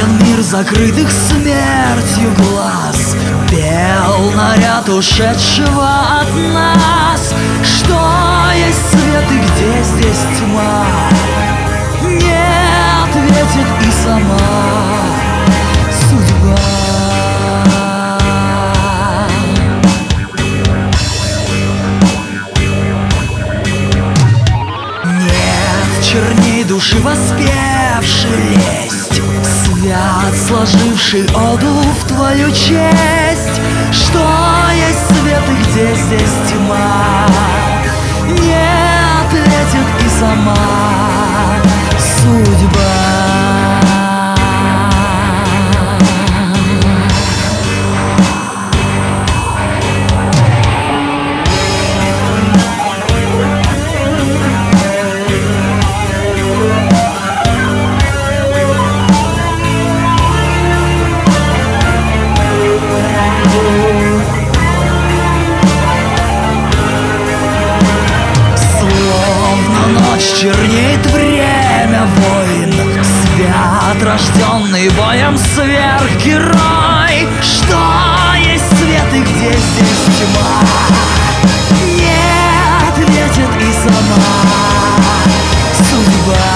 Виден мир закрытых смертью глаз, пел наряд ушедшего от нас. Что есть свет и где здесь тьма, не ответит и сама судьба. Черней души воспевший лесть, свят, сложивший оду в твою честь. Что есть свет и где здесь тьма, не ответит и сама судьба. Чернеет время войн, свят, рожденный боем сверхгерой. Что есть свет и где здесь тьма, не ответит и сама судьба.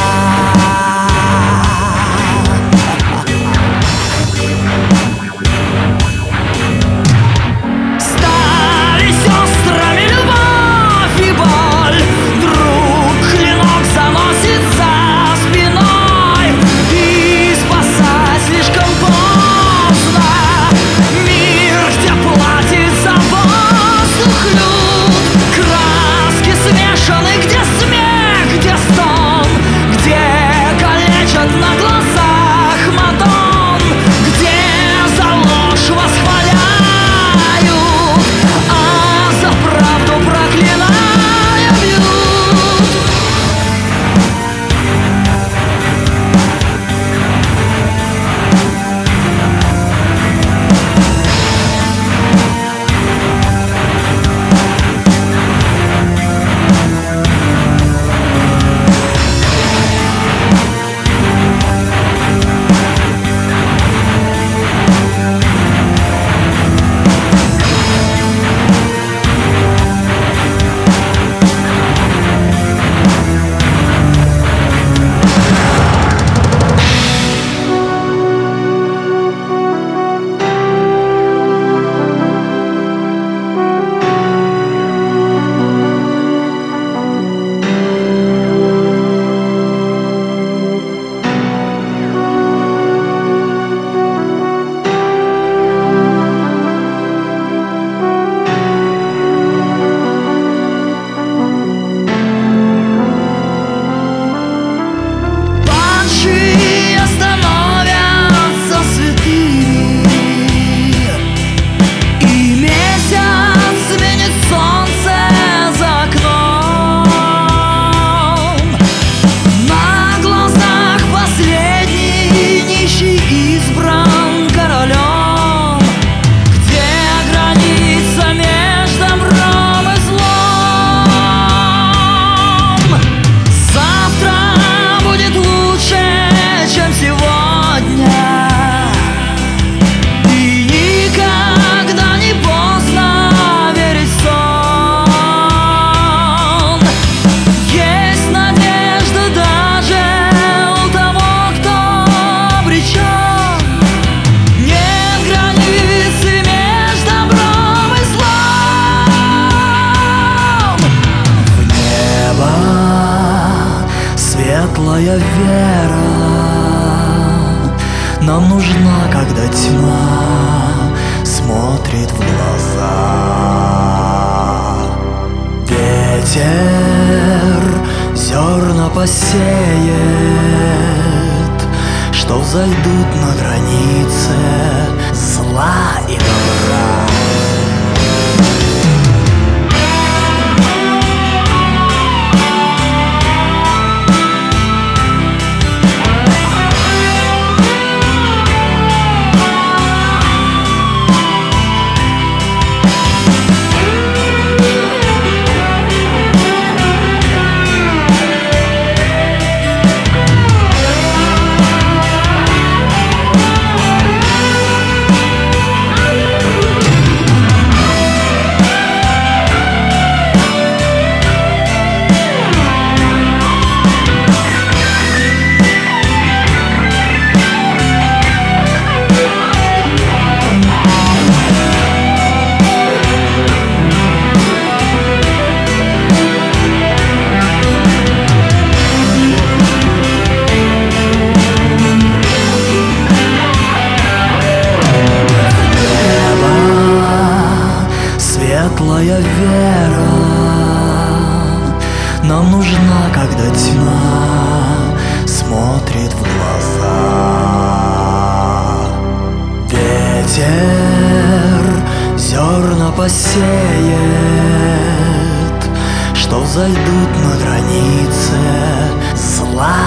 Светлая вера нам нужна, когда тьма смотрит в глаза. Ветер зерна посеет, что взойдут на границе зла и добра. светлая вера нам нужна, когда тьма смотрит в глаза. Ветер зерна посеет, что взойдут на границе зла.